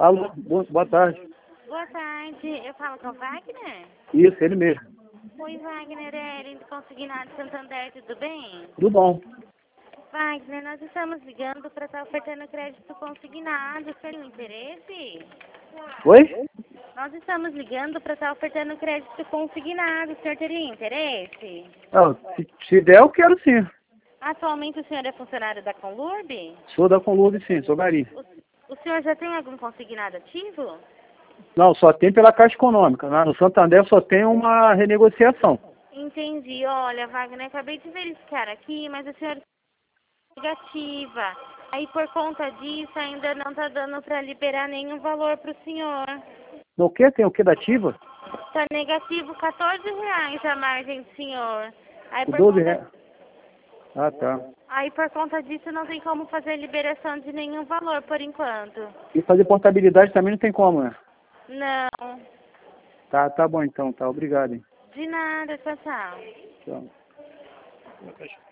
Alô, boa tarde. Boa tarde, eu falo com o Wagner? Isso, ele mesmo. Oi, Wagner, é Erin do Consignado Santander, tudo bem? Tudo bom. Wagner, nós estamos ligando para estar ofertando crédito consignado, tem um interesse? Oi? Nós estamos ligando para estar ofertando crédito consignado, o senhor teria interesse? Ah, se der, eu quero sim. Atualmente o senhor é funcionário da Conlurb? Sou da Conlurb, sim, sou gari. O senhor já tem algum consignado ativo? Não, só tem pela Caixa Econômica. Lá no Santander só tem uma renegociação. Entendi. Olha, Wagner, acabei de verificar aqui, mas o senhor é negativa. Aí, por conta disso, ainda não está dando para liberar nenhum valor para o senhor. No que? Tem o que da ativa? Está negativo R$ 14 a margem do senhor. Aí, O por 12 conta... reais. Ah, tá. Aí, por conta disso, não tem como fazer liberação de nenhum valor, por enquanto. E fazer portabilidade também não tem como, né? Não. Tá bom então, tá. Obrigado, hein. De nada, tchau, tchau. Tchau.